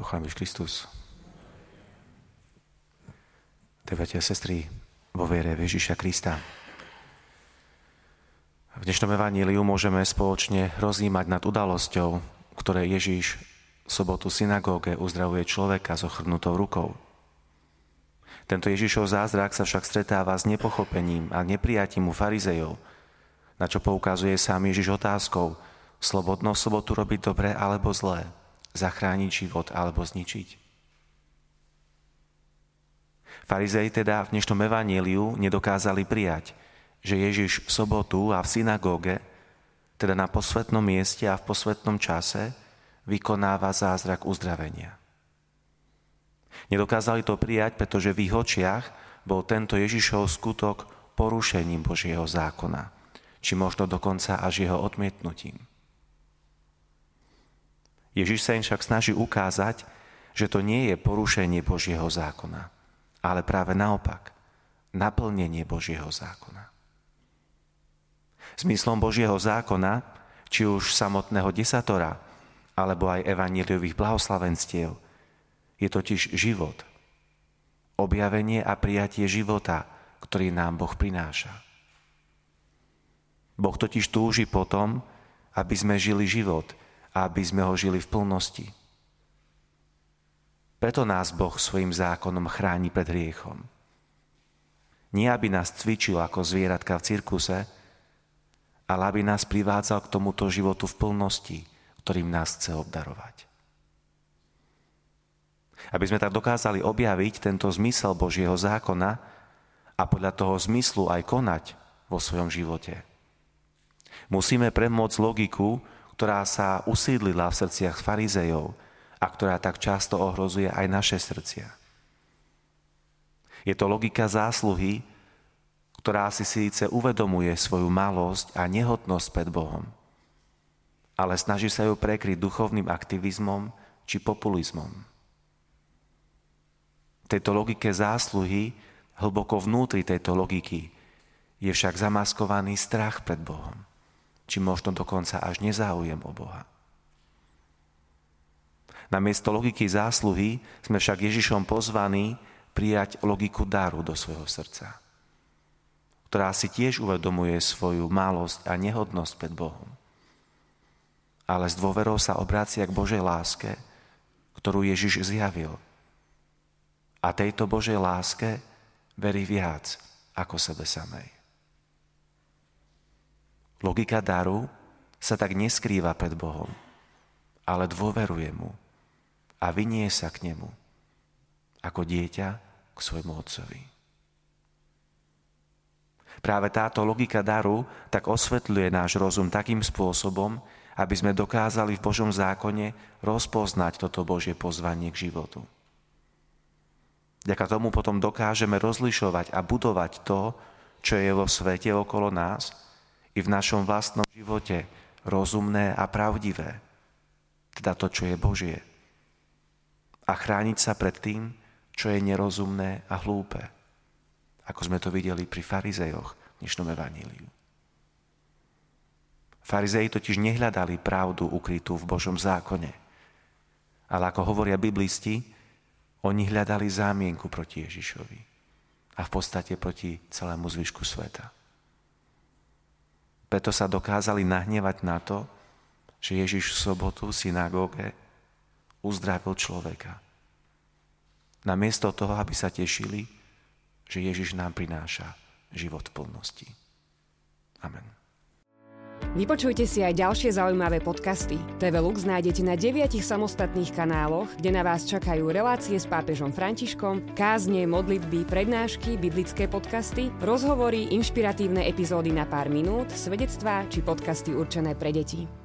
Pochváľme Kristus. Bratia a sestry, vo viere v Ježiša Krista. V dnešnom evaníliu môžeme spoločne rozjímať nad udalosťou, ktoré Ježiš v sobotu v synagóge uzdravuje človeka s ochrnutou rukou. Tento Ježišov zázrak sa však stretáva s nepochopením a neprijatím u farizejov, na čo poukazuje sám Ježiš otázkou: slobodno v sobotu robiť dobre alebo zlé, zachrániť život alebo zničiť. Farizei teda v dnešnom evaníliu nedokázali prijať, že Ježiš v sobotu a v synagóge, teda na posvätnom mieste a v posvätnom čase, vykonáva zázrak uzdravenia. Nedokázali to prijať, pretože v ich očiach bol tento Ježišov skutok porušením Božieho zákona, či možno dokonca až jeho odmietnutím. Ježiš sa im však snaží ukázať, že to nie je porušenie Božieho zákona, ale práve naopak, naplnenie Božieho zákona. Zmyslom Božieho zákona, či už samotného desatora, alebo aj evanjeliových blahoslavenstiev, je totiž život. Objavenie a prijatie života, ktorý nám Boh prináša. Boh totiž túži potom, aby sme žili život a aby sme ho žili v plnosti. Preto nás Boh svojim zákonom chráni pred hriechom. Nie aby nás cvičil ako zvieratka v cirkuse, ale aby nás privádzal k tomuto životu v plnosti, ktorým nás chce obdarovať. Aby sme tak dokázali objaviť tento zmysel Božieho zákona a podľa toho zmyslu aj konať vo svojom živote, musíme premôcť logiku, ktorá sa usídlila v srdciach farizejov a ktorá tak často ohrozuje aj naše srdcia. Je to logika zásluhy, ktorá si síce uvedomuje svoju malosť a nehodnosť pred Bohom, ale snaží sa ju prekryť duchovným aktivizmom či populizmom. V tejto logike zásluhy, hlboko vnútri tejto logiky, je však zamaskovaný strach pred Bohom, či možno dokonca až nezáujem o Boha. Namiesto logiky zásluhy sme však Ježišom pozvaní prijať logiku daru do svojho srdca, ktorá si tiež uvedomuje svoju malosť a nehodnosť pred Bohom, ale s dôverou sa obrácia k Božej láske, ktorú Ježiš zjavil. A tejto Božej láske verí viac ako sebe samej. Logika daru sa tak neskrýva pred Bohom, ale dôveruje mu a vinie sa k nemu ako dieťa k svojmu otcovi. Práve táto logika daru tak osvetľuje náš rozum takým spôsobom, aby sme dokázali v Božom zákone rozpoznať toto Božie pozvanie k životu. Vďaka tomu potom dokážeme rozlišovať a budovať to, čo je vo svete okolo nás, i v našom vlastnom živote rozumné a pravdivé, teda to, čo je Božie. A chrániť sa pred tým, čo je nerozumné a hlúpe, ako sme to videli pri farizejoch v dnešnom evaníliu. Farizei totiž nehľadali pravdu ukrytú v Božom zákone, ale ako hovoria biblisti, oni hľadali zámienku proti Ježišovi a v podstate proti celému zvyšku sveta. Preto sa dokázali nahnevať na to, že Ježiš v sobotu v synagóge uzdravil človeka. Namiesto toho, aby sa tešili, že Ježiš nám prináša život v plnosti. Amen. Vypočujte si aj ďalšie zaujímavé podcasty. TV Lux nájdete na 9 samostatných kanáloch, kde na vás čakajú relácie s pápežom Františkom, kázne, modlitby, prednášky, biblické podcasty, rozhovory, inšpiratívne epizódy na pár minút, svedectvá či podcasty určené pre deti.